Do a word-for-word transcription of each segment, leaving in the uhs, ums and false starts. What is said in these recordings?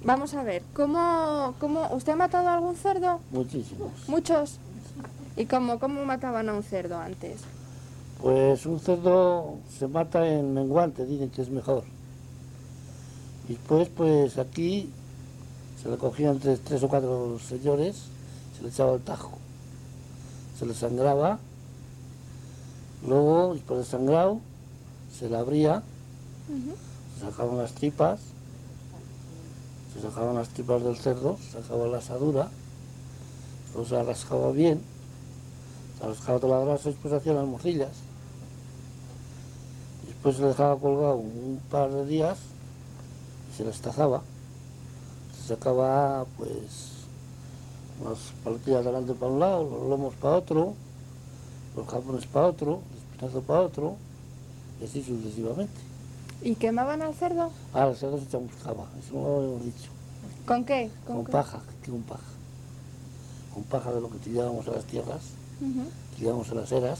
Vamos a ver, ¿cómo, cómo usted ha matado a algún cerdo? Muchísimos. ¿Muchos? ¿Y cómo, cómo mataban a un cerdo antes? Pues un cerdo se mata en menguante, dicen que es mejor. Y después, pues aquí se le cogían tres, tres o cuatro señores, se le echaba el tajo, se le sangraba, luego, después del sangrado, se le abría, Uh-huh. se sacaban las tripas, se sacaban las tripas del cerdo, se sacaba la asadura, luego se la rascaba bien, se rascaba toda la grasa y después hacían las morcillas. Después se le dejaba colgado un par de días y se le estazaba. Se sacaba pues unas paletillas delante para un lado, los lomos para otro, los jamones para otro, el espinazo para otro, y así sucesivamente. ¿Y quemaban al cerdo? Ah, el cerdo se chamuscaba, eso no lo habíamos dicho. ¿Con qué? Con, con qué? paja, que con paja. Con paja de lo que tirábamos a las tierras, Uh-huh. tirábamos a las eras,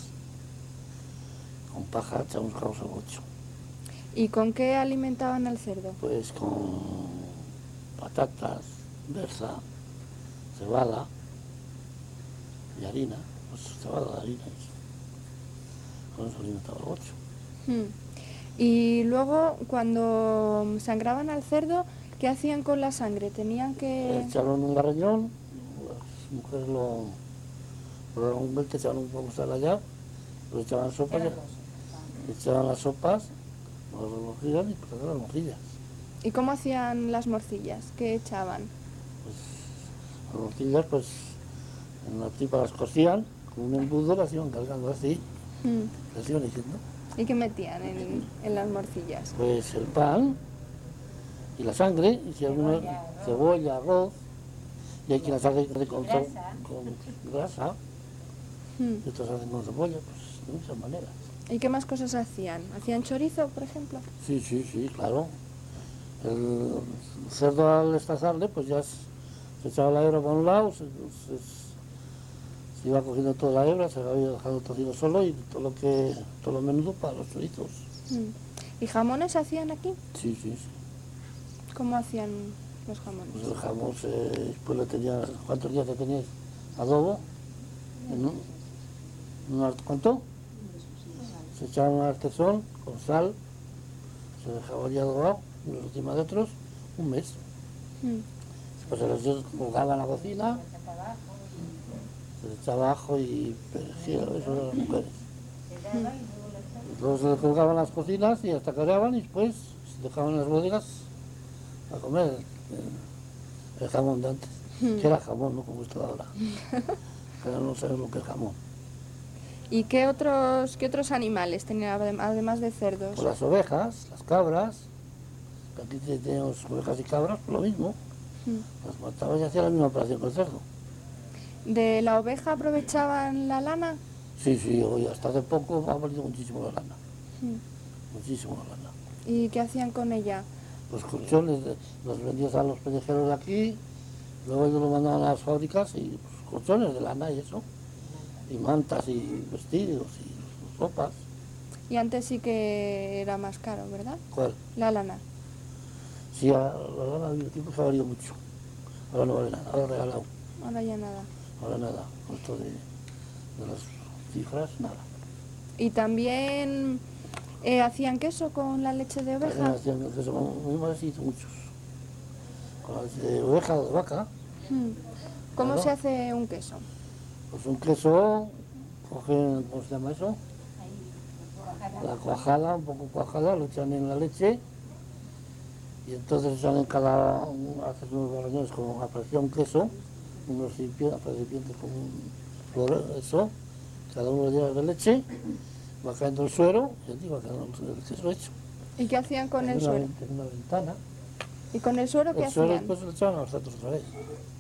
con paja chamuscamos el bocho. ¿Y con qué alimentaban al cerdo? Pues con patatas, berza, cebada y harina, pues cebada, harina, eso. Con eso alimentaba el bocho. Hmm. Y luego, cuando sangraban al cerdo, ¿qué hacían con la sangre? Tenían que... Echaron un garrañón, las mujeres lo, lo daban un veinte, echaban un poco de sal allá, lo echaban sopas, echaban las sopas, lo remojillan y pues las morcillas. ¿Y cómo hacían las morcillas? ¿Qué echaban? Pues las morcillas, pues en la tripa las cosían, con un embudo las iban cargando así, Hmm. las iban diciendo. ¿Y qué metían en, en las morcillas? Pues el pan y la sangre, y si alguna cebolla, arroz, y hay quien las hace con, con, con grasa, Hmm. y otros hacen con cebolla, pues de muchas maneras. ¿Y qué más cosas hacían? ¿Hacían chorizo, por ejemplo? Sí, sí, sí, claro. El cerdo al estazarle, pues ya se echaba la hebra para un lado, se, se, se iba cogiendo toda la hebra, se había dejado el tocino solo y todo lo que todo lo menudo para los chorizos. Hmm. ¿Y jamones hacían aquí? Sí, sí, sí. ¿Cómo hacían los jamones? Pues el jamón se, después le tenía, ¿cuántos días le teníais? Adobo, ¿no? ¿Un cuánto? Se echaba un artesón con sal, se dejaba ya adobado, unos cimadetros, un mes. Hmm. Pues se los colgaba en la cocina, se echaba ajo y perejil, eso de las mujeres. Hmm. Luego se les colgaban en las cocinas y hasta careaban y después se dejaban en las bodegas a comer el, el jamón de antes, Hmm. que era jamón, no como esto de ahora. Pero no sabes lo que es jamón. ¿Y qué otros, qué otros animales tenían además de cerdos? Pues las ovejas, las cabras, que aquí teníamos ovejas y cabras, pues lo mismo. Hmm. Las mataban y hacían la misma operación con el cerdo. ¿De la oveja aprovechaban la lana? Sí, sí, hoy hasta hace poco ha valido muchísimo la lana. Hmm. Muchísimo la lana. ¿Y qué hacían con ella? Los colchones de, los vendías a los pellejeros de aquí, luego ellos los mandaban a las fábricas y pues, colchones de lana y eso, y mantas y vestidos y ropas. Y antes sí que era más caro, ¿verdad? ¿Cuál? La lana. Sí, a la lana del tiempo se ha valido mucho. Ahora no vale nada, ahora regalado, Ahora ya nada. ahora nada, con esto de, de las cifras, nada. Y también eh, hacían queso con la leche de oveja. También hacían el queso, mi madre sí hizo muchos. Con la leche de oveja o de vaca. Hmm. ¿Cómo Claro. se hace un queso? Pues un queso, cogen, ¿cómo se llama eso? La cuajada, un poco cuajada, lo echan en la leche y entonces echan en cada, haces unos barrañones con a presión queso, unos recipientes, recipientes con un flor, eso, cada uno llena de leche, va cayendo el suero y allí va quedando el queso hecho. ¿Y qué hacían con en el una, suero? En una ventana. ¿Y con el suero qué El suero hacían? después lo echaban a los cerdos otra vez.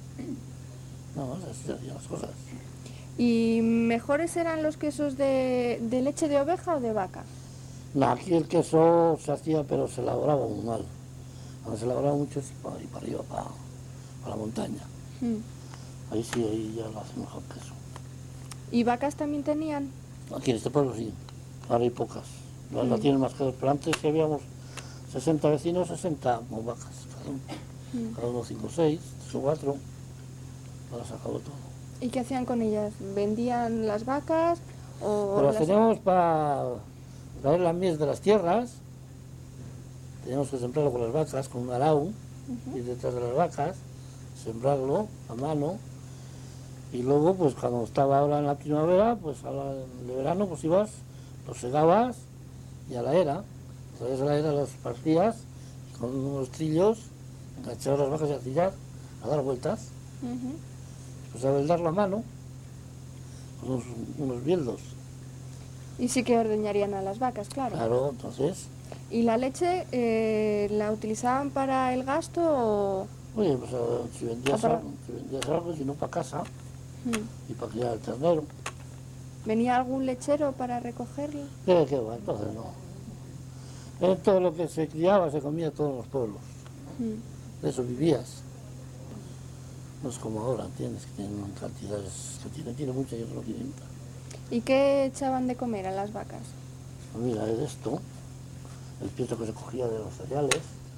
No, así se hacían las cosas. ¿Y mejores eran los quesos de, de leche de oveja o de vaca? No, aquí el queso se hacía, pero se elaboraba muy mal. Cuando se elaboraba mucho es para, para arriba, para, para la montaña. Hmm. Ahí sí, ahí ya lo hace mejor queso. ¿Y vacas también tenían? Aquí en este pueblo sí, ahora hay pocas. La, Mm. la tienen más que dos, pero antes que habíamos sesenta vecinos, sesenta con vacas cada uno. Mm. cada uno cinco o seis, tres o cuatro, ahora se acabó todo. ¿Y qué hacían con ellas? ¿Vendían las vacas o Pero las las... teníamos para traer la mies de las tierras, teníamos que sembrarlo con las vacas, con un arao, Ujú. ir detrás de las vacas, sembrarlo a mano, y luego, pues cuando estaba ahora en la primavera, pues ahora en el verano, pues ibas, los segabas y a la era, entonces a la era los partías y con unos trillos enganchabas las vacas y a trillar, a dar vueltas, Ujú. pues a veldarlo a mano, con unos, unos bieldos. Y sí que ordeñarían a las vacas, claro. Claro, entonces, ¿Y la leche eh, la utilizaban para el gasto o...? oye, pues eh, si vendías, Ah, para- algo, si vendías algo, si no para casa Mm. y para criar el ternero, ¿Venía algún lechero para recogerlo? ¿qué, qué va? Entonces no. En todo lo que se criaba se comía en todos los pueblos, Mm. de eso vivías. No es como ahora, ¿entiendes? Que tienen cantidades, que tiene, tiene muchas y otros no tienen. ¿Y qué echaban de comer a las vacas? Pues mira, es esto, el pienso que se cogía de los cereales,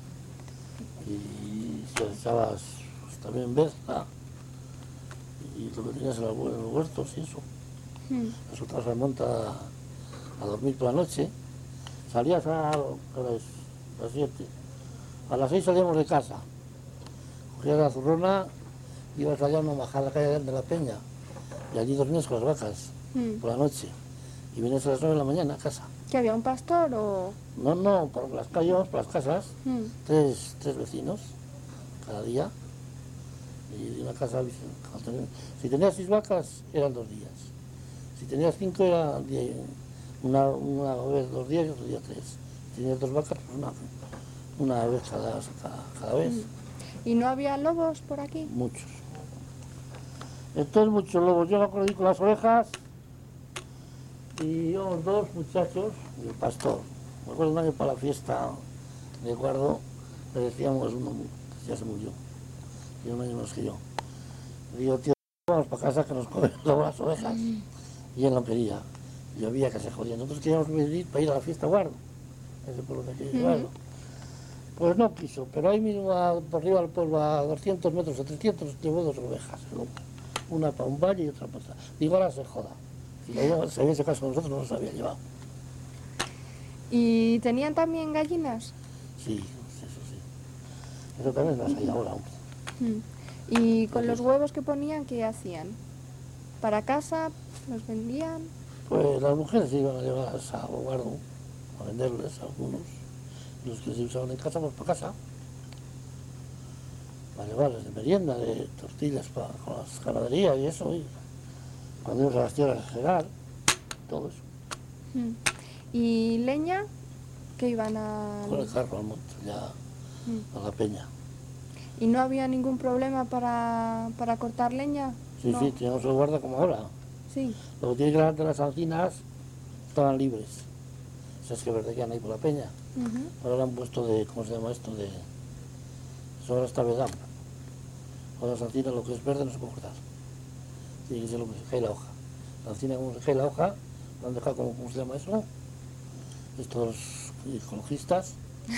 y si le echabas pues, también berza, y lo que tenías en los hue- en los huertos y eso. Mm. Nosotros se monta a dormir por la noche, salías a, a las, las siete, a las seis salíamos de casa, cogías la zurrona, ibas allá a una majada calle de la Peña, y allí dormías con las vacas Mm. por la noche, y venías a las nueve de la mañana a casa. ¿Que había un pastor o...? No, no, por las calles, por las casas, Mm. tres, tres vecinos cada día, y de una casa, si tenías seis vacas eran dos días, si tenías cinco era día- una, una vez dos días y otro día tres, si tenías dos vacas pues una, una vez cada, cada, cada vez, ¿Y no había lobos por aquí? muchos. Entonces muchos lobos, yo me acuerdo de ir con las ovejas y íbamos dos muchachos y el pastor. Me acuerdo un año para la fiesta de guardo, le decíamos uno que ya se murió, y un año menos que yo. Le digo, tío, vamos para casa que nos comen luego las ovejas. Y él no quería, llovía que se jodía. Nosotros queríamos venir para ir a la fiesta guardo, ese pueblo de aquí de Guardo. Pues no quiso, pero ahí mismo a- por arriba del pueblo, a doscientos metros o trescientos, llevó dos ovejas, ¿no? Una para un valle y otra para otra. Digo, ahora se joda. Si la iba- se hubiese caso con nosotros, no nos había llevado. ¿Y tenían también gallinas? Sí, eso sí. Eso también las hay ahora. hombre. Mm. ¿Y con los huevos que ponían, qué hacían? ¿Para casa? ¿Los vendían? Pues las mujeres se iban a llevar a guardo, a venderles a algunos. Los que se usaban en casa, pues para casa. Para llevarles de merienda, de tortillas para con las ganaderías y eso. Y cuando íbamos a las tierras en general, todo eso. Mm. ¿Y leña? Que iban a... Con el carro al monte, ya Mm. a la peña. ¿Y no había ningún problema para, para cortar leña? Sí, No. sí, teníamos el guarda como ahora. Sí. Lo que tiene que delante de las alcinas estaban libres. Esas que verdeguían ahí por la peña. Ujú. Ahora le han puesto de, ¿cómo se llama esto? De, eso ahora está vedado. Ahora las alcinas lo que es verde no se puede cortar. Tiene que ser lo que se cae la hoja. La alcina como se cae la hoja, lo han dejado como, ¿cómo se llama eso? Estos ecologistas.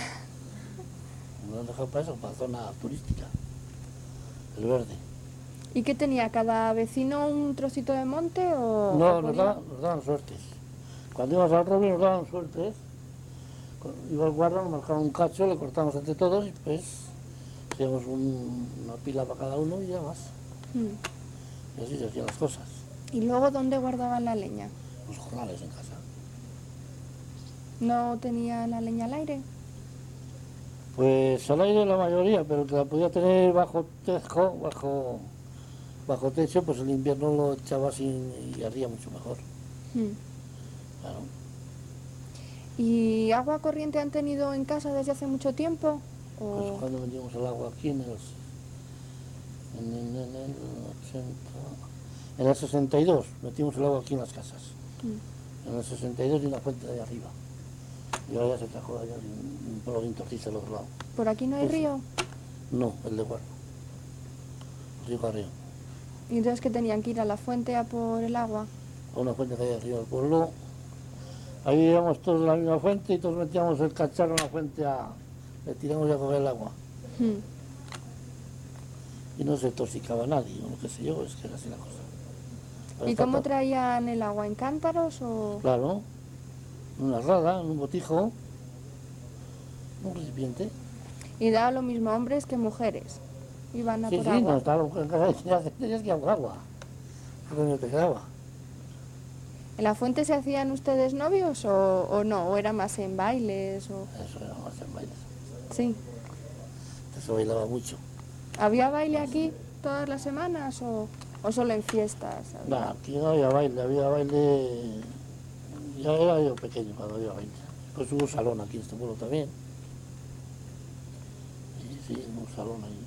Lo han dejado para eso, para zona turística. El verde. ¿Y qué tenía? ¿Cada vecino un trocito de monte o...? No, o nos podía- daban, nos daban suertes. Cuando íbamos al roble nos daban suertes. Con- Iba al guarda, nos marcaban un cacho, le cortamos entre todos y pues hacíamos un- una pila para cada uno y ya más. Mm. Y así se hacían las cosas. ¿Y luego dónde guardaban la leña? Los jornales en casa. ¿No tenía la leña al aire? Pues al aire la mayoría, pero el que la podía tener bajo techo, bajo, bajo techo, pues el invierno lo echaba así y ardía mucho mejor. Mm. Claro. ¿Y agua corriente han tenido en casa desde hace mucho tiempo? Pues ¿O... cuando vendíamos el agua aquí en el, en, en- en el ochenta, en el sesenta y dos metimos el agua aquí en las casas. Mm. En el sesenta y dos y una fuente de ahí arriba. Y ahora ya se trajo allá un, un pueblo de Tortiza al otro lado. ¿Por aquí no hay Pues- río? No, el de Guardo. El río Carrión. ¿Y entonces que tenían que ir a la fuente a por el agua? A una fuente que hay arriba del pueblo. Ahí íbamos todos a la misma fuente y todos metíamos el cacharro en la fuente a... Le tiramos ya a coger el agua. Mm. y no se intoxicaba nadie, o lo que sé yo, es que era así la cosa. Pero ¿Y está cómo todo- traían el agua? ¿En cántaros o...? Claro, en una rada, en un botijo, un recipiente. Y daba lo mismo hombres que mujeres. Iban a Sí, por sí, agua. no estaba en casa, tenías tenías que ir a por agua, porque no te quedaba. ¿En la fuente se hacían ustedes novios o, o no? ¿O era más en bailes? O... Eso era más en bailes, Sí. eso bailaba mucho. ¿Había baile aquí todas las semanas o, o solo en fiestas? No, aquí no había baile, había baile, ya era yo pequeño cuando había baile. Pues hubo un salón aquí en este pueblo también. Y sí, un salón ahí.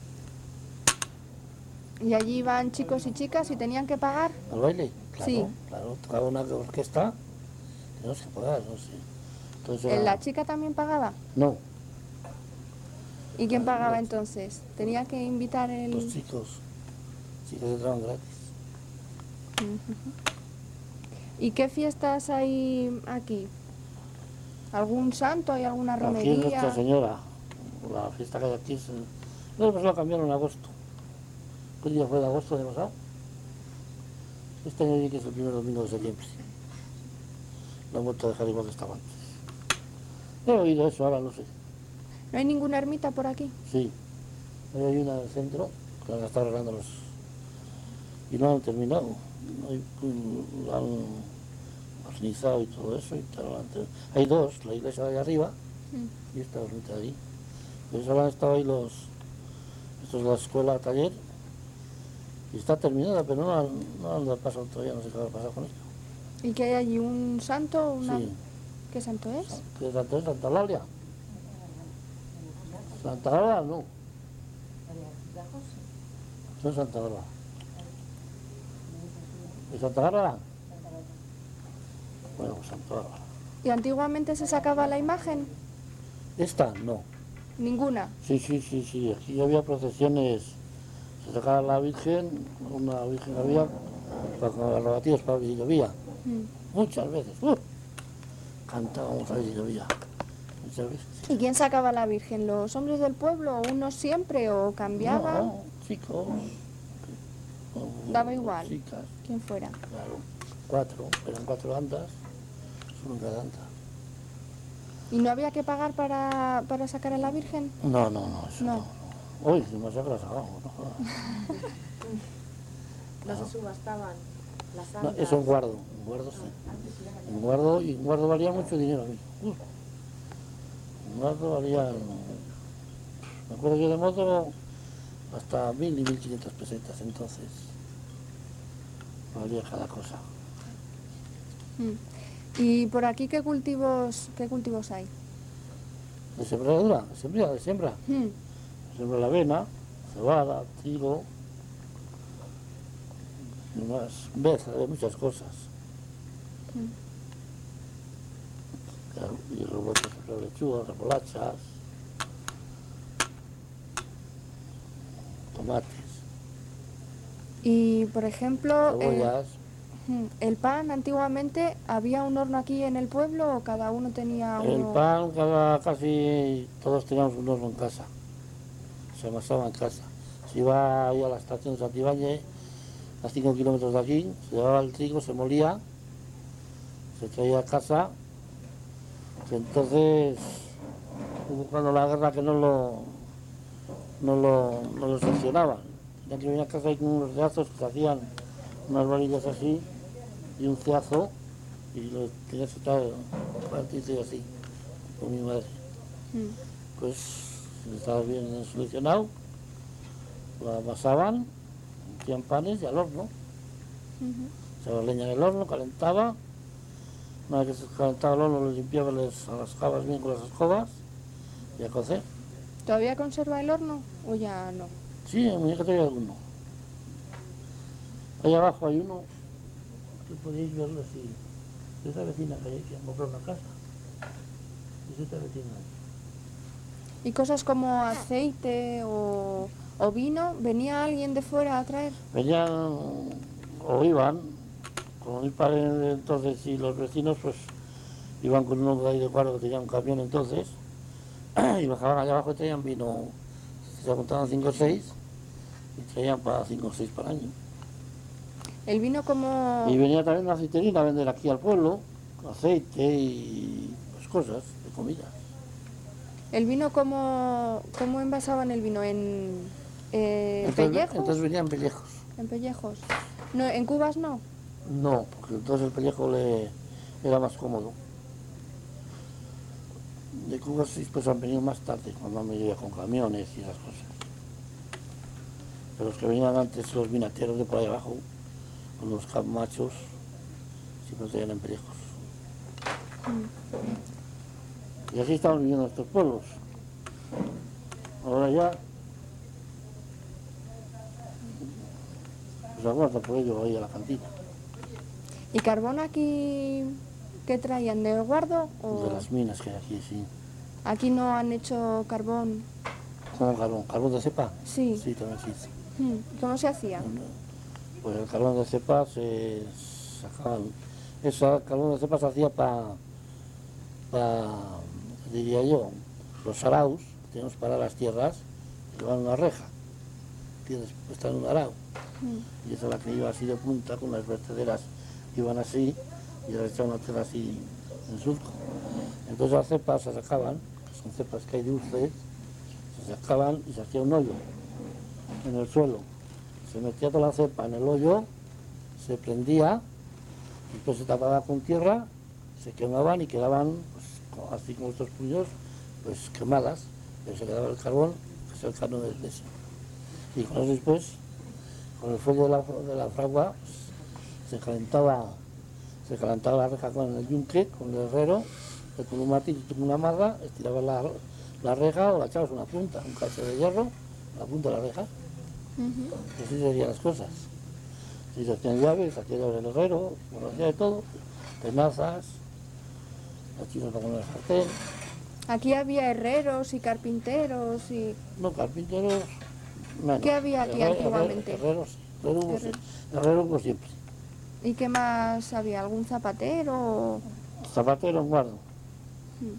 ¿Y allí iban chicos y chicas y tenían que pagar? ¿Al baile? Claro, Sí. claro, tocaba una orquesta que no se pagar, no sé. Entonces era- ¿La chica también pagaba? No, ¿Y quién pagaba entonces? ¿Tenía que invitar el...? los chicos, chicos entraban gratis. ¿Y qué fiestas hay aquí? ¿Algún santo? ¿Hay alguna Aquí es romería? Nuestra Señora, la fiesta que hay aquí es... El... El año pasado cambiaron en agosto. ¿Qué día fue de agosto de pasado? Este año sí que es el primer domingo de septiembre. Lo han vuelto a dejar igual que estaba antes. He oído eso, ahora no sé. ¿No hay ninguna ermita por aquí? Sí, ahí hay una en el centro que la han estado arreglando los... y no han terminado. Hay, mm, la han barnizado y todo eso. Y tal, antes- hay dos, la iglesia de ahí arriba Mm. y esta ermita de ahí. Pero solo han estado ahí los... Esto es la escuela taller y está terminada, pero no han, no han dado paso todavía, no sé qué va a pasar con ella. ¿Y que hay allí un santo? Una... Sí, ¿Qué santo es? ¿qué santo es? ¿Santa Eulalia? ¿Santa Bárbara? No. No es Santa Bárbara. ¿Es Santa Bárbara? Bueno, pues Santa Bárbara. ¿Y antiguamente se sacaba la imagen? Esta, no. Ninguna. Sí, sí, sí, sí. Aquí había procesiones. Se sacaba la Virgen, una Virgen había, para con las rogativas para ver si llovía. Mm. Muchas veces. ¡Uh! Cantábamos a ver si llovía. Muchas veces. ¿Y quién sacaba la Virgen? ¿Los hombres del pueblo? ¿Unos siempre o cambiaban? No, chicos. o Daba igual. Chicas, ¿Quién fuera? claro. Cuatro, eran cuatro andas, uno en cada anda. ¿Y no había que pagar para, para sacar a la Virgen? No, no, no, eso No. no. no. Uy, si me sacas abajo, no jodas. No se subastaban las No, andas. eso en guardo, en guardo sí. En guardo, y en guardo valía mucho dinero a mí. Uf. En guardo valía, me acuerdo yo de moto, hasta mil y mil quinientas pesetas, entonces valía cada cosa. Mm. ¿Y por aquí qué cultivos, qué cultivos hay? De sembradura, de siembra, de siembra. Mm. Siembra la avena, cebada, trigo, y más, beza, de muchas cosas. Claro, y luego pues, lechugas, remolachas, tomates, Y por ejemplo, eh, cebollas. mm, el pan antiguamente, ¿había un horno aquí en el pueblo o cada uno tenía El uno? pan, cada, casi todos teníamos un horno en casa, se amasaba en casa. Se iba ahí a la estación de Santibáñez, a cinco kilómetros de aquí, se llevaba el trigo, se molía, se traía a casa. Y entonces hubo cuando la guerra que no lo, no lo, no lo seccionaban. Tenían que venir a casa ahí con unos ceazos que se hacían unas varillas así y un ceazo y lo tenías que estar partido así, con mi madre. Mm. Pues estaba bien solucionado, lo amasaban, hacían panes y al horno. Ujú. Se la leña en el horno, calentaba. Una vez que se calentaba el horno, lo limpiaba, les rascabas bien con las escobas y a cocer. ¿Todavía conserva el horno o ya no? Sí, en mi hija tenía alguno. Ahí abajo hay uno que podéis verlo así. Esa vecina que hay que ha comprado una casa. Es esta vecina. ¿Y cosas como aceite o, o vino? ¿Venía alguien de fuera a traer? Venían o iban, como mi padre entonces y los vecinos, pues iban con un hombre ahí de cuadro que tenía un camión entonces, y bajaban allá abajo y traían vino, se juntaban cinco o seis, y traían para cinco o seis para el año. El vino como... Y venía también una aceiterina a vender aquí al pueblo, aceite y pues, cosas de comida. ¿El vino cómo, cómo envasaban el vino? ¿En eh, Entonces, pellejos? entonces venían pellejos. ¿En pellejos? No, ¿en cubas no? No, porque entonces el pellejo le era más cómodo. De Cuba sí pues han venido más tarde, cuando han venido ya con camiones y esas cosas. Pero los que venían antes, los vinateros de por ahí abajo, con los machos, siempre traían en pellejos. Mm. Y así estamos viviendo estos pueblos. Ahora ya, pues aguarda por ello ahí a la cantina. ¿Y carbón aquí qué traían? ¿Del guardo? O... De las minas que hay aquí, sí. ¿Aquí no han hecho carbón? ¿Cómo carbón? ¿Carbón de cepa? Sí. Sí, también sí. ¿Cómo se hacía? Pues el carbón de cepa se sacaban. Ese carbón de cepa se hacía para, pa, diría yo, los saraos, que tenemos para las tierras, llevan una reja, ¿entiendes? Pues está en un arao. Mm. Y esa es la que iba así de punta, con las vertederas iban así, y las echaban a tierra así en surco. Entonces las cepas se sacaban, que son cepas que hay dulces, se sacaban y se hacía un hoyo en el suelo. Se metía toda la cepa en el hoyo, se prendía, y después se tapaba con tierra, se quemaban y quedaban, pues, así como estos puños, pues quemadas, pero se quedaba el carbón, que es el carbón del peso. Y con eso después, con el fuego de la, de la fragua, pues, se calentaba, se calentaba la reja con el yunque, con el herrero, con un martillo, con una amarra, estirabas la, la reja o la echabas una punta, un cacho de hierro, la punta de la reja. Uh-huh. Y así serían las cosas. Si se hacían llaves, se hacía llaves del herrero, bueno, hacía de todo, tenazas, las chinas para poner el sartén. Aquí había herreros y carpinteros y... No, carpinteros, menos. ¿Qué había aquí Herrer, antiguamente? Herreros, herreros, herreros, herreros por siempre. ¿Y qué más había? ¿Algún zapatero? Zapatero en guardo. Hmm.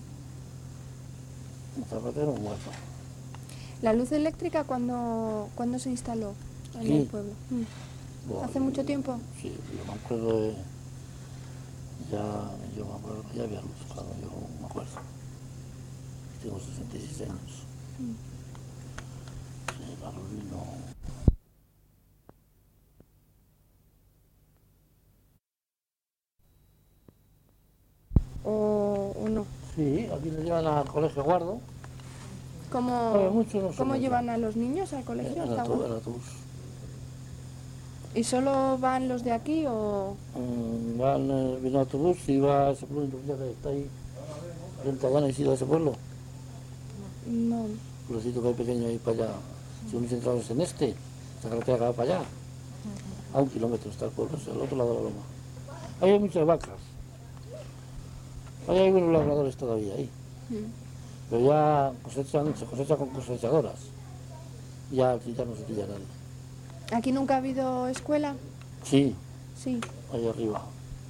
Un zapatero en guardo. ¿La luz eléctrica cuándo, ¿cuándo se instaló en ¿Aquí? el pueblo? Hmm. Bueno, ¿hace mucho tiempo? Sí, yo me acuerdo de... Ya, yo me acuerdo que ya había luz cuando yo me acuerdo. Tengo sesenta y seis años. Hmm. Sí, la luz vino... ¿O, o no? Sí, aquí le llevan al colegio guardo. ¿Cómo, ver, mucho no ¿cómo llevan a los niños al colegio? En autobús. ¿Y solo van los de aquí o...? Mm, van, eh, viene el autobús y va a ese pueblo industrial que está ahí, frente a Gana y sido ese pueblo. No. Un pueblecito que hay pequeño ahí para allá. Si uno entra en este, esta carretera que va para allá. A un kilómetro está el pueblo, es al otro lado de la loma. Ahí hay muchas vacas. Ahí hay unos labradores todavía ahí. Mm. Pero ya cosechan, se cosecha con cosechadoras. Ya, ya no se pilla nadie. ¿Aquí nunca ha habido escuela? Sí. Sí. Ahí arriba.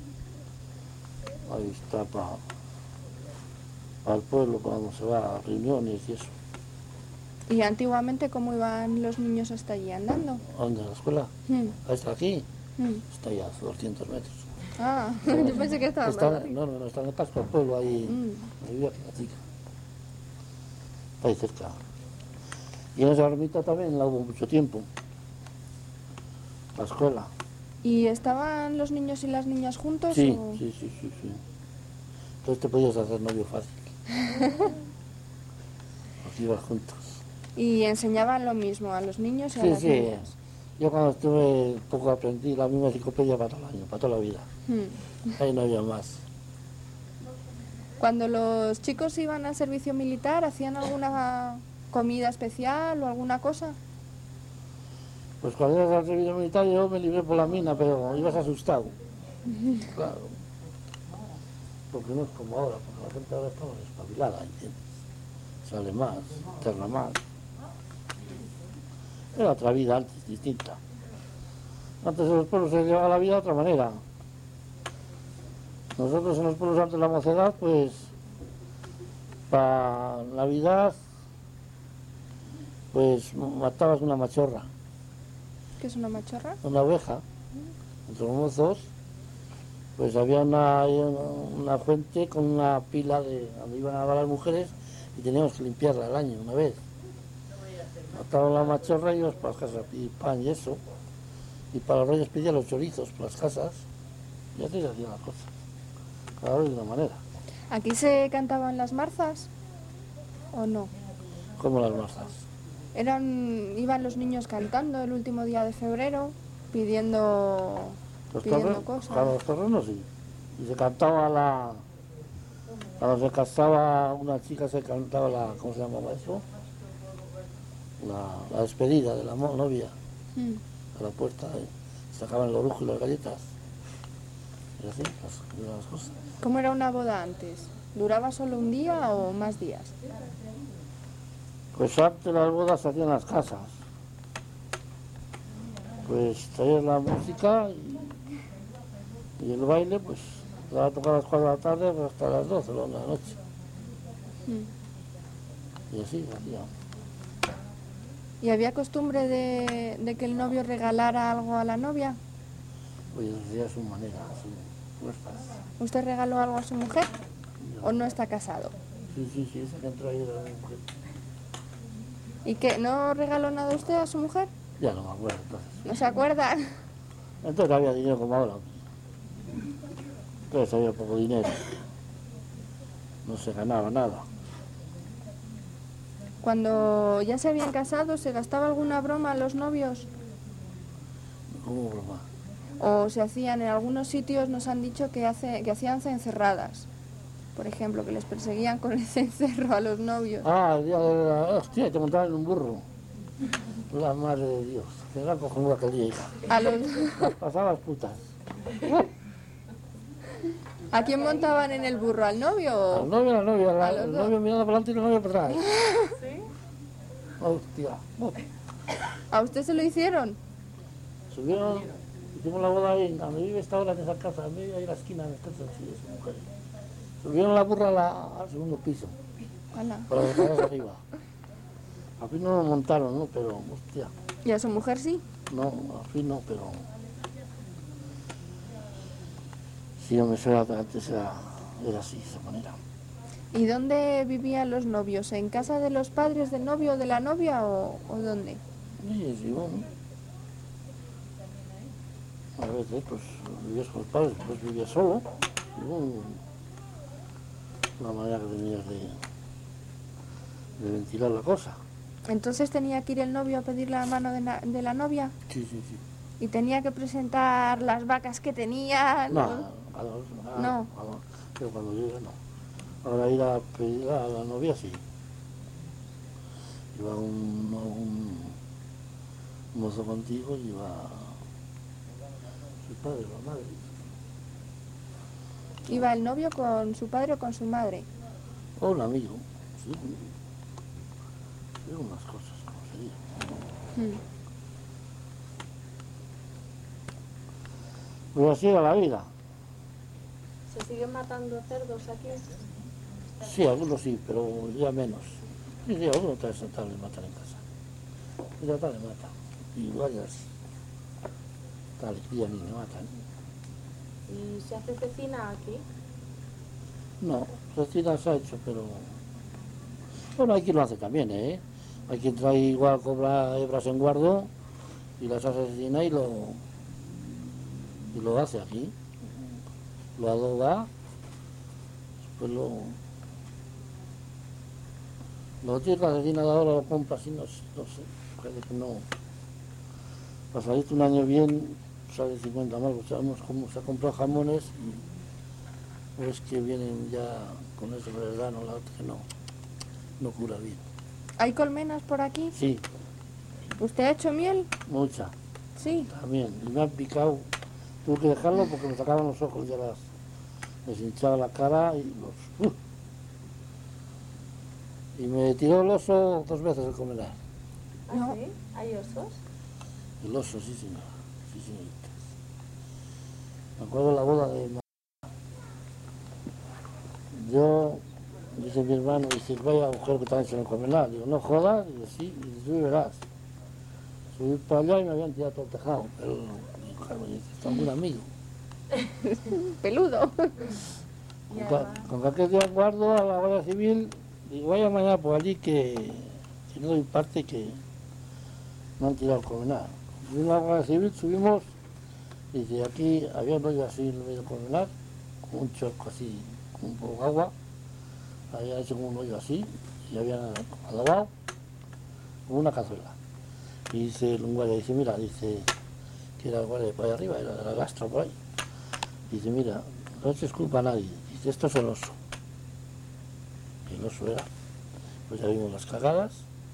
Ahí está para pa el pueblo cuando se va a reuniones y eso. ¿Y antiguamente cómo iban los niños hasta allí andando? ¿A dónde? ¿A la escuela? Mm. ¿Hasta aquí? Mm. Está ya a doscientos metros. Ah, yo pensé que estaba está, más No, no, no, está en el casco del pueblo, ahí mm. ahí vivía aquí la chica. Ahí cerca. Y en esa ermita también la hubo mucho tiempo. La escuela. ¿Y estaban los niños y las niñas juntos? Sí, o... sí, sí, sí, sí. Entonces te podías hacer novio fácil. Aquí ibas juntos. ¿Y enseñaban lo mismo a los niños y sí, a las sí. niñas? Yo cuando estuve poco aprendí la misma enciclopedia para todo el año, para toda la vida. Mm. Ahí no había más. Cuando los chicos iban al servicio militar, ¿hacían alguna comida especial o alguna cosa? Pues cuando ibas al servicio militar yo me libré por la mina, pero ibas asustado. Claro. Porque no es como ahora, porque la gente ahora está más espabilada, ¿entiendes? Sale más, interna más. Era otra vida antes, distinta. Antes en los pueblos se llevaba la vida de otra manera. Nosotros en los pueblos antes de la mocedad, pues, para Navidad, pues matabas una machorra. ¿Qué es una machorra? una oveja, entre los mozos, pues había una, una fuente con una pila de donde iban a lavar las mujeres y teníamos que limpiarla al año, una vez. Mataban la machorra y íbamos para las casas a pedir pan y eso. Y para los reyes pedían los chorizos por las casas. Y así se hacían las cosas. Cada vez de una manera. ¿Aquí se cantaban las marzas o no? Como las masas. Eran, iban los niños cantando el último día de febrero, pidiendo, Los pidiendo torres, cosas. claro, los terrenos sí. Y se cantaba la... Cuando se casaba una chica se cantaba la... ¿Cómo se llamaba eso? La, la despedida de la mo- novia. Mm. A la puerta, eh, sacaban el orujo y las galletas. Y así, las, las cosas. ¿Cómo era una boda antes? ¿Duraba solo un día o más días? Pues antes las bodas se hacían en las casas. Pues traían la música y, y el baile, pues daba a tocar a las cuatro de la tarde pues, hasta las doce de la noche. Mm. Y así se hacía. ¿Y había costumbre de, de que el novio regalara algo a la novia? Pues se hacía a su manera, a su puestas. ¿Usted regaló algo a su mujer o no está casado? Sí, sí, sí, esa que entró ahí era mi mujer. ¿Y qué? ¿No regaló nada usted a su mujer? Ya no me acuerdo entonces. ¿No se acuerda? Entonces no había dinero como ahora. Entonces había poco dinero. No se ganaba nada. Cuando ya se habían casado, ¿se gastaba alguna broma a los novios? ¿Cómo broma? O se hacían, en algunos sitios nos han dicho que, hace, que hacían cencerradas. Por ejemplo, que les perseguían con el cencerro a los novios. Ah, el día de la... Hostia, te montaban en un burro. La madre de Dios. Que era cojonuda aquel día, hija. A, los... Las pasabas putas. ¿A quién montaban en el burro? ¿Al novio? o- Al novio, a la novia, la- A los el dos. novio mirando para adelante y la novia para atrás. ¿Sí? Hostia. Oh. ¿A usted se lo hicieron? Subieron, hicimos la boda ahí, donde vive esta hora en esa casa, en medio ahí en la esquina, en esta sí, de su mujer. Subieron la burra a la- al segundo piso, Ala. para los de arriba. A fin no lo montaron, ¿no? Pero, hostia, ¿Y a su mujer sí? no, a fin no, pero... Sí, hombre, eso era, antes era, era así, de esa manera. ¿Y dónde vivían los novios? ¿En casa de los padres del novio o de la novia o, o dónde? Sí, sí, bueno. A veces, pues, vivías con los padres, pues vivías solo. Y, bueno, una manera que tenías de, de ventilar la cosa. Entonces tenía que ir el novio a pedir la mano de, na- de la novia Sí, sí, sí. y tenía que presentar las vacas que tenía. No, los- a los- a- No. a los- pero cuando llegue no. Ahora ir a pedir a la novia, sí. Iba un, un mozo contigo y iba su padre, la madre. ¿Iba el novio con su padre o con su madre? O un amigo, sí. Sí, unas cosas, como sería. Hmm. Pues así era la vida. ¿Se siguen matando cerdos aquí? Sí, algunos sí, pero ya menos. Sí, sí, algunos tal tal le matan en casa. Ya tal le matan. Y varias tal crían y le matan. ¿Y se hace cecina aquí? No, Cecina se ha hecho, pero... Bueno, hay quien lo hace también, ¿eh? Hay quien trae igual, cobra hebras en guardo y las hace Cecina y lo... y lo hace aquí. Lo adoba, después lo... Lo tienes la Cecina de ahora, lo compras y no, sé, no sé, parece que no... Para salirte un año bien, sale cincuenta marcos, sabemos cómo se ha comprado jamones y... Es que vienen ya con eso verano, la otra que no, no cura bien. ¿Hay colmenas por aquí? Sí, ¿Usted ha hecho miel? mucha, Sí. también. Y me han picado, tuve que dejarlo porque me sacaban los ojos, ya las, les hinchaba la cara y los... ¡uh! Y me tiró el oso dos veces el comelar. ¿Ah, No. sí? ¿Hay osos? El oso, sí señor, sí señorita. Me acuerdo de la boda de... ma- Yo, dice mi hermano, dice, vaya mujer que también se lo comerá. Digo, no jodas, digo, sí, y dice, tú verás. subí para allá y me habían tirado todo el tejado. Pero, claro, está muy amigo. Peludo. Y Con, ca- además, con que aquel día guardo a la Guardia Civil, digo, vaya mañana por allí que, que no doy parte que me han tirado el colmenar. Subí a la Guardia Civil, subimos, y dice, aquí había un rollo así en el medio del colmenar, con un chorco así, con un poco de agua, había hecho como un hoyo así, y habían adobado con una cazuela. Y dice el guardia, dice, mira, dice, que era el guardia de por ahí arriba, era de la gastra por ahí. Dice, mira, no eches culpa a nadie. Dice, esto es el oso. Y el oso era. Pues ya vimos las cagadas.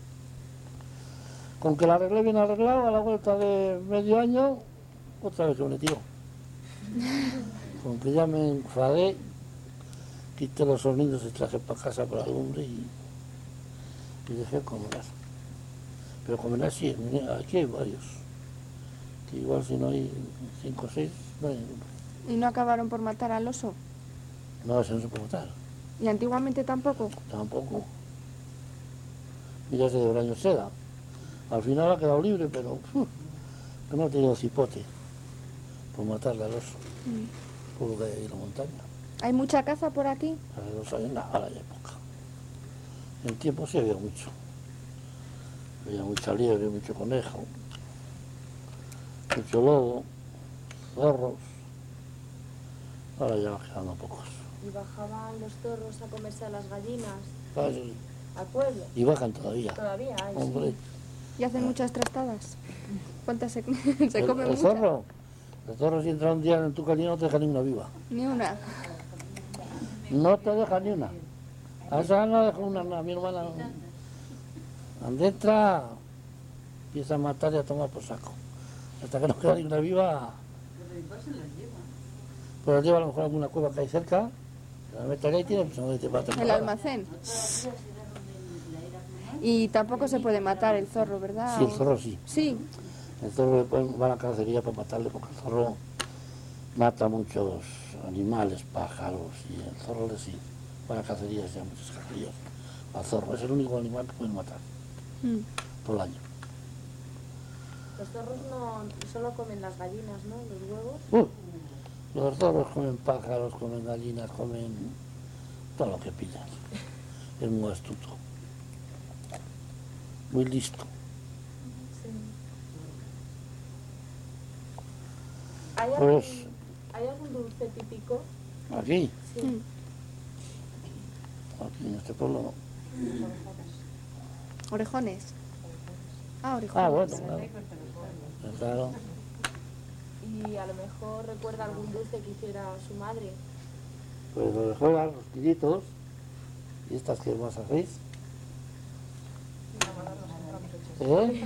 Con que la arreglé bien arreglado, a la vuelta de medio año, otra vez se me tiró. Con que ya me enfadé, quité los hornillos y traje para casa por la lumbre y, y dejé el comer. Pero comer sí, aquí hay varios. Que igual si no hay cinco o seis, no hay ninguno. ¿Y no acabaron por matar al oso? No, eso no se puede matar. ¿Y antiguamente tampoco? Tampoco. Mira ese de Braño Seda. Al final ha quedado libre, pero uf, que no ha tenido cipote por matarle al oso. Mm. Por lo que hay ahí en la montaña. ¿Hay mucha caza por aquí? Hace dos años, nada, ahora hay poca. En el tiempo sí había mucho. Había mucha liebre, mucho conejo, mucho lobo, zorros. Ahora ya van quedando pocos. y bajaban los zorros a comerse a las gallinas Casi. al pueblo. Y bajan todavía. Todavía hay, Hombre, sí. ¿Y hacen muchas trastadas? ¿Cuántas se, se el, comen el muchas? zorro, el zorro si entra un día en tu caliente no te deja ni una viva. Ni una. No te deja ni una. A esa no deja una, a mi hermana. Donde entra, empieza a matar y a tomar por saco. Hasta que no queda ni una viva. Pues la lleva a lo mejor a alguna cueva que hay cerca, la mete ahí y tiene pues, donde te va a tener. El almacén. Y tampoco se puede matar el zorro, ¿verdad? Sí, el zorro sí. Sí. El zorro después va a la cacería para matarle porque el zorro mata muchos animales, pájaros y el zorro le sí. Va a la cacería, se llama muchas cacerías. Al zorro es el único animal que pueden matar Mm. por el año. Los zorros no solo comen las gallinas, ¿no? Los huevos. Uh, los zorros comen pájaros, comen gallinas, comen todo lo que pillan. Es muy astuto. Muy listo. Sí. ¿Hay algún, Pues ¿Hay algún dulce típico? aquí, Sí. Mm. aquí en este pueblo no. Orejones. Ah, orejones. Ah, bueno, claro. Claro. Y a lo mejor recuerda algún dulce que hiciera su madre. Pues lo dejó los tiritos y estas que más hacéis. ¿Eh?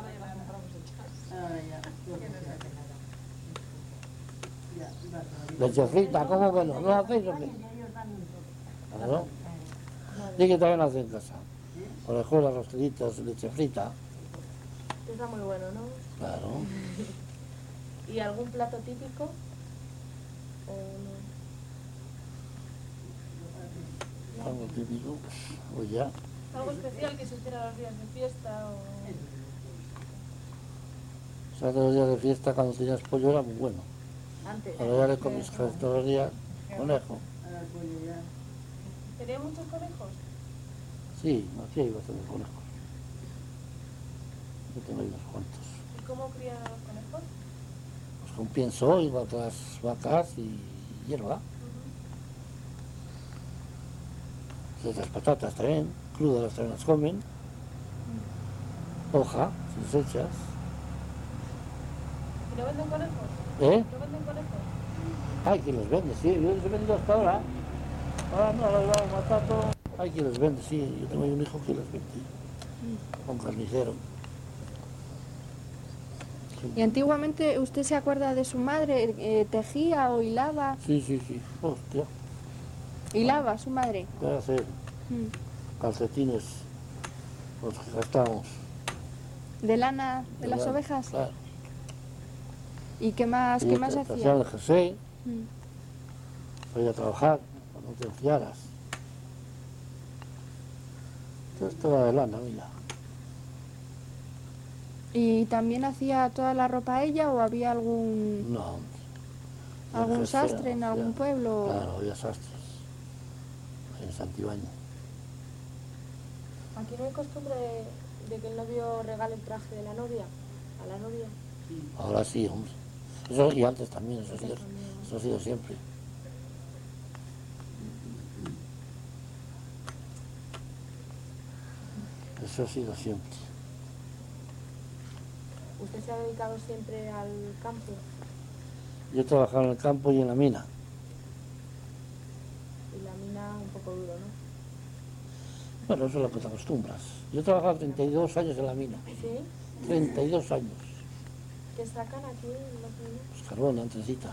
Leche frita, ¿cómo que no? ¿No hacéis o qué? Claro. Sí que también hacen en casa. Orejuelas, rostrillitos, leche frita. Está muy bueno, ¿no? Claro. ¿Y algún plato típico? ¿O no? Algo típico, pues ya. ¿Algo especial que se hiciera los días de fiesta? O... O sea, todos los días de fiesta cuando tenías pollo era muy bueno. Antes. Ahora ya le comes casi todos los días conejo. ¿Tenía muchos conejos? Sí, aquí hay bastantes conejos. Yo tengo ahí unos cuantos. ¿Y cómo crían a los conejos? Pues con pienso y vacas, vacas y hierba. Pues las patatas también, crudas las también las comen. Hoja, sin echas. ¿Y no venden conejos? ¿Eh? ¿No venden conejos? Hay quien los vende, sí, yo los he vendido hasta ahora. Ahora no, los vamos matando. Hay quien los vende, sí, yo tengo ahí un hijo que los vende. Un carnicero. ¿Y antiguamente usted se acuerda de su madre? Eh, ¿Tejía o hilaba? Sí, sí, sí. Hostia, Hilaba su madre. voy a hacer Mm. calcetines, los que gastamos. ¿De lana de las ovejas? Claro. ¿Y qué más, Y qué más te- te hacían hacía? el jersey, Mm. para ir a trabajar, para no te enfriaras. Todo esto era de lana, mira. ¿Y también hacía toda la ropa ella o había algún No, algún jefe, sastre en o sea, algún pueblo? Claro, había sastres en Santibáñez. Aquí no hay costumbre de, de que el novio regale el traje de la novia a la novia. Ahora sí, hombre. Eso, y antes también, eso, ha sido, Antes también. eso ha sido siempre. Eso ha sido siempre. ¿Usted se ha dedicado siempre al campo? Yo he trabajado en el campo y en la mina. Y la mina un poco duro, ¿no? Bueno, eso es lo que te acostumbras. Yo he trabajado treinta y dos años en la mina. ¿Sí? treinta y dos años. ¿Qué sacan aquí en las minas? Pues carbón, antesita.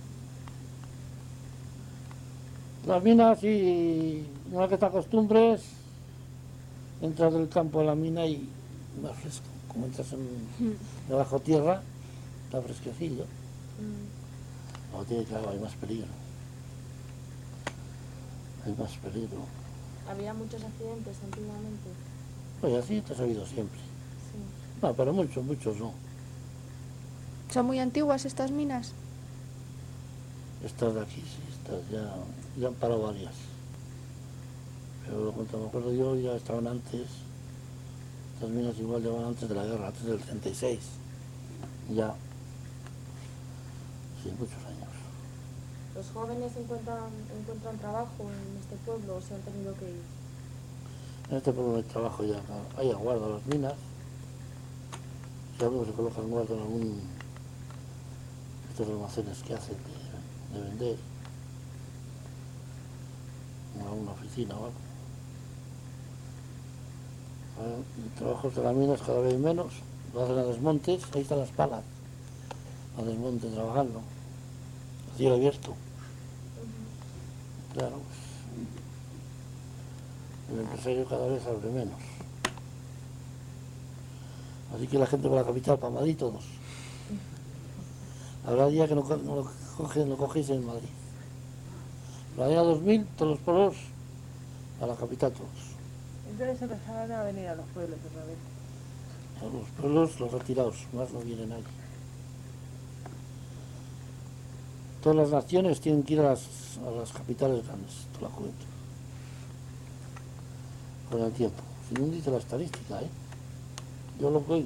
Las minas, sí, una vez que te acostumbres, entras del campo a la mina y más fresco. Como entras en, debajo tierra, está fresquecillo. Mm. No tiene que haber, hay más peligro. Hay más peligro. Había muchos accidentes antiguamente. Pues así te has oído siempre. Sí. No, pero muchos, muchos no. ¿Son muy antiguas estas minas? Estas de aquí, sí, estas ya, ya han parado varias. Pero cuando me acuerdo yo, ya estaban antes. Estas minas igual llevaban antes de la guerra, antes del treinta y seis. Ya. Sí, muchos años. ¿Los jóvenes encuentran, encuentran trabajo en este pueblo o se han tenido que ir? En este pueblo de trabajo ya, claro, hay aguardo a las minas. Si algo se colocan guardo en algún estos almacenes que hacen de, de vender, en alguna oficina o algo. Bueno, trabajos de las minas cada vez menos, lo hacen a desmontes, ahí están las palas, a desmonte trabajando, a cielo abierto. Claro, pues, el empresario cada vez abre menos. Así que la gente va a la capital, para Madrid, todos. Habrá días que no, no lo cogen, no cogéis en Madrid. Pero año dos mil, todos los pueblos a la capital, todos. Entonces empezaron a venir a los pueblos otra vez. A los pueblos, los retirados, más no viene nadie. Todas las naciones tienen que ir a las, a las capitales grandes, toda la juventud. Con el tiempo. Si no dice la estadística, ¿eh? Yo lo oigo.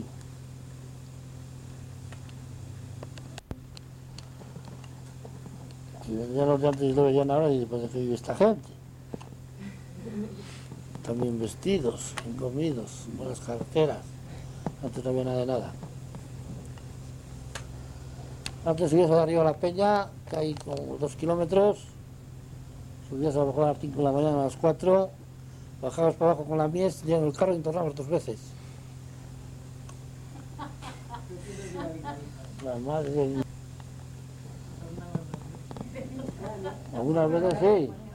Si vendían los de antes y lo veían ahora y después de que vive esta gente. También vestidos, bien comidos, buenas carteras. Antes no había nada de nada. Antes subías de arriba a la peña, que hay como dos kilómetros, subías a lo mejor a las cinco de la mañana, a las cuatro, bajabas para abajo con la mies, llenas el carro y tornabas dos veces. La madre... Algunas veces sí.